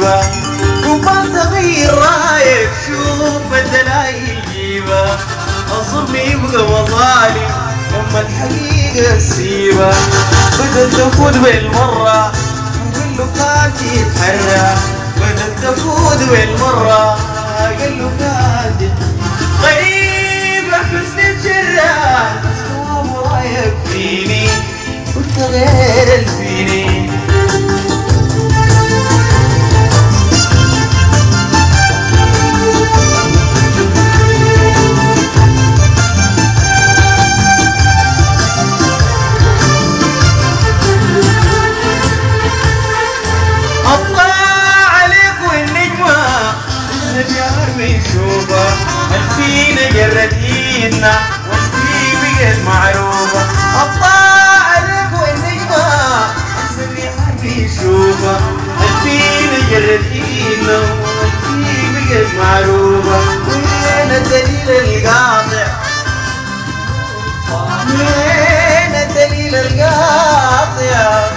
نسيبه. قبل تغير رايك شوف بدل يجيبه. الظلم يبقى مظالم لما الحقيقة تسيبه. بدل تفوت بالمرة قل له كان تتحرى. بدل تفوت بالمرة قل له كان تتحرى. غريب حسن الجراح اسلوب رايك فيني وانت غير الفيني. الله عليك والنجمة النجار بنشوفها. الفينا جرت ايدنا والفي بقت معروفة. الله عليك والنجمة النجار بنشوفها. الفينا جرت ايدنا والفي بقت معروفة. وين الدليل القاطع؟ وين الدليل القاطع؟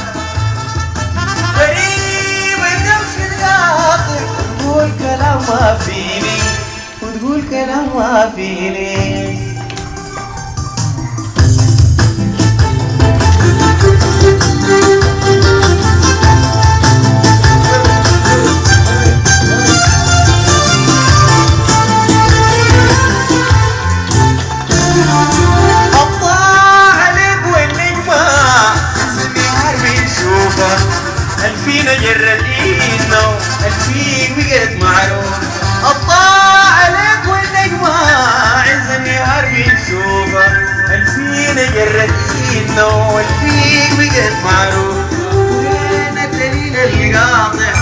غريب تمشي تقاطع وتقول كلام ما فيني وتقول كلام ما فيني. الله عليك والنجمة النهار بنشوفها. الفينا جرت ايدنا الفيك بقت معروف. الله عليك والنجمة عز النهار بنشوفها. الفينا جرت ايدنا والفيك بقت معروف. وين الدليل القاطع؟